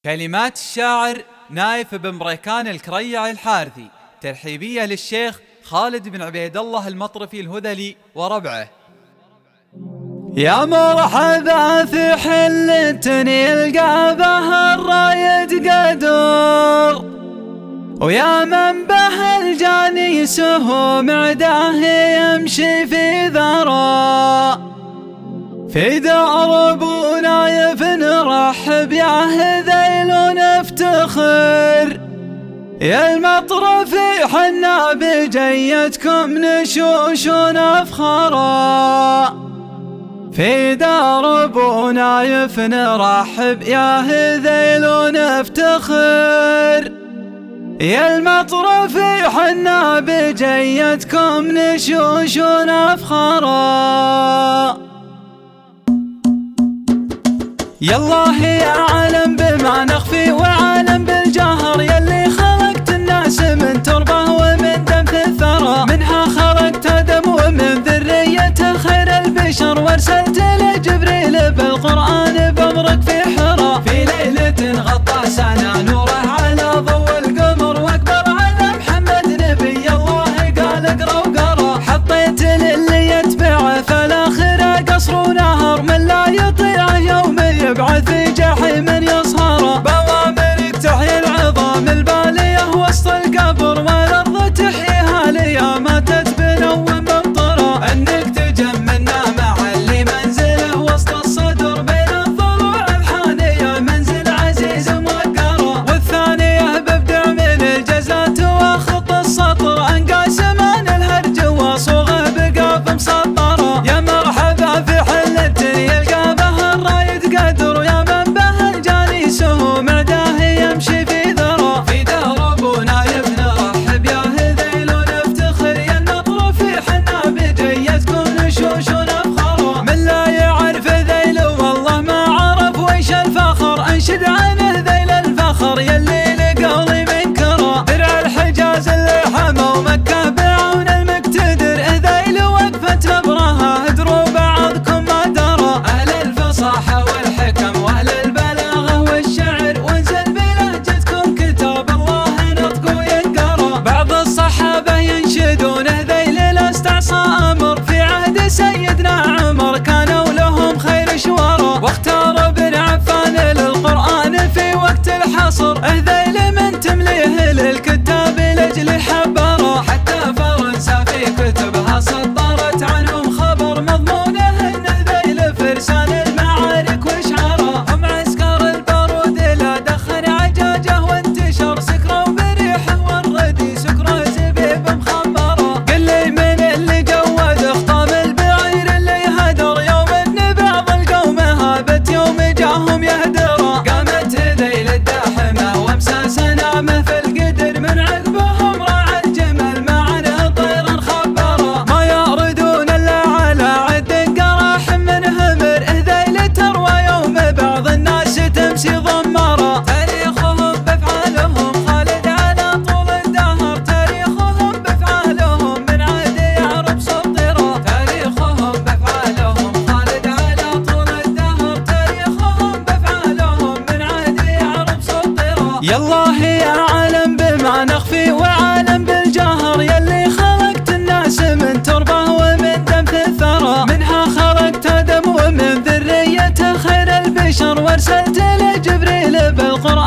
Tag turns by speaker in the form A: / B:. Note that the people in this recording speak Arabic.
A: كلمات الشاعر نايف بن بريكان الكريع الحارثي، ترحيبية للشيخ خالد بن عبيد الله المطرفي الهذلي وربعه.
B: يا مرحبا في حلة يلقى بها الرايد قدور، ويا من به الجاني سهوم عداه يمشي في ذرى. في دار ابو نايف نرحب يا هذيل ونفتخر، يا المطرفي حنا بجيتكم نشوش ونفخرا. في دار ابو نايف نرحب يا هذيل ونفتخر، يا المطرفي حنا بجيتكم نشوش ونفخرا. يالله يا عالم بما نخفي وعالم بالجهر، يلي خلقت الناس من تربه ومن دم في الثرى، منها خلقت آدم ومن ذريته خير البشر، وارسلت له جبريل بالقرآن بأمرك في حرى. في ليلة غطى سنا نوره على ضوء القمر، واكبر على محمد نبي الله قال اقرا وقرا. حطيت للي يتبعه فالاخره قصر ونهر، من لا يطيعه يوم يبعث في جحيم يصهر. بوامرك تحيي العظام الباليه وسط القبر، والارض تحييها ليا تتبنو ممطره. انك تجملنا مع اللي منزله وسط الصدر، بين الضلوع الحانيه منزل عزيز موقره. والثانيه ببدع من الجزات واخط السطر، انقى سمان الهرج وصوغه بقاف مسطره. يا مرحبا في حلة يلقى بها الرايد قدر، يا من به الجاني سهوم عداه يمشي في ذرى. في دار ابو نايف نرحب يا هذيل ونفتخر، يا المطرفي حنا بجيتكم نشوش ونفخرا. من لا يعرف ذيل والله ما عرف ويش الفخر، انشد عن ذيل الفخر يلي لقولي منكره. درع الحجاز اللي حمى ومكه بعون المقتدر، ذيل وقفت نبرها هدروا بعضكم ما درى. اهل الفصاحه والحكم واهل البلاغه والشعر، وانزل بلهجتكم كتاب الله نطق وينقرا. بعض الصحابه ينشدون ذيل لا استعصى امر، في عهد سيدنا عمر كانوا لهم خير شورى. واختار ابن عفان للقران في وقت الحصر، ذيل من تمليه للكتاب لاجل الحبره. حتى فرنسا في كتبها سطرت عنهم خبر، مضمونه ان ذيل فرسان المعارك وشعرا. هم عسكر البارود لا دخن عجاجه وانتشر، سكروا بريحه والردي سكره زبيب مخمره. قل لي من اللي جود اخطام البعير اللي هدر، يوم ان بعض القوم هابت يوم جاهم يهدرا. قامت ذيل الداحمه وامساس نامه في القدر، من عقبهم راعى الجمل معنا طيرا خبرا. ما يردون الا على عد قراح من همر، ذيل تروى يوم بعض الناس تمسي ضمرا. تاريخهم بافعالهم خالد على طول الدهر، تاريخهم بافعالهم من عهد يعرب سطرا. تاريخهم بافعالهم خالد على طول الدهر، تاريخهم بافعالهم من عهد يعرب سطرا. يالله يا عالم بما نخفي وعالم بالجهر، يلي خلقت الناس من تربه ومن دم في الثرى، منها خلقت آدم ومن ذريته خير البشر، وارسلت له جبريل بالقرآن